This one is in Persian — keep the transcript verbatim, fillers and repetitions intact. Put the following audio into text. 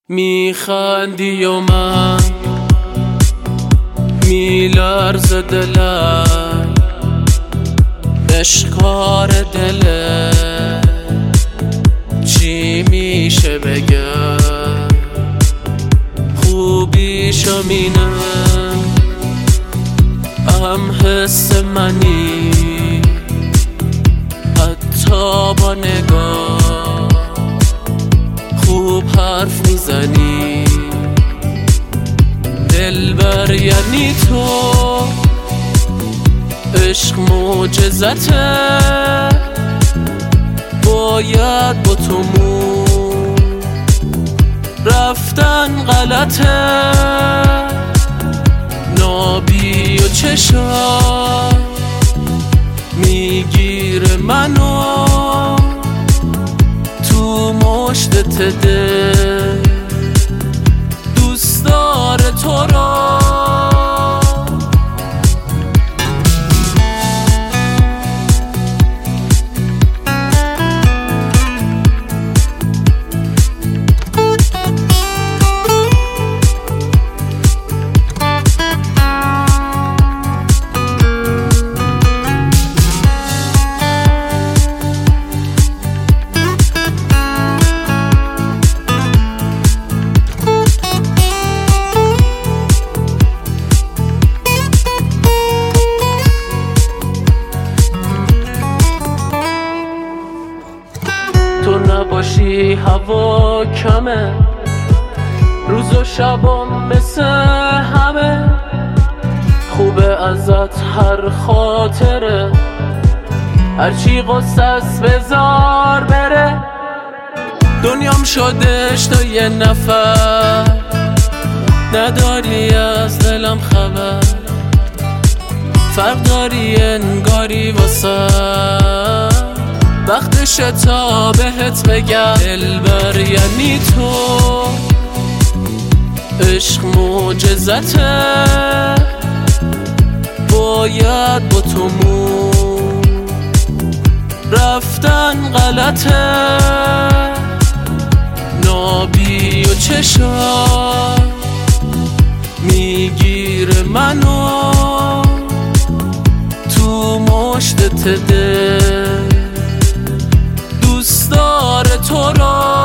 میخندی و من میلرز دلم، اشکار دله چی میشه بگم، خوبیشو مینم ام حس منی، حتی با نگاه خوب حرف میزنی. دلبر یعنی تو، عشق معجزته، باید با تو مون رفتن غلطه. نابی و چشا میگیره منو تو مشتت دل، دوست داره تو را. تو نباشی هوا کمه، روز و شبام مثل همه، خوبه ازت هر خاطره، هرچی قصه است بذار بره. دنیام شدش تا یه نفر، نداری از دلم خبر، فرق داری انگاری واسه وقتش تا بهت بگم. دلبر یعنی تو، عشق معجزته، باید با تو مون رفتن غلطه. نابی و چشا میگیره منو تو مشتت دل، دوست داره تو را.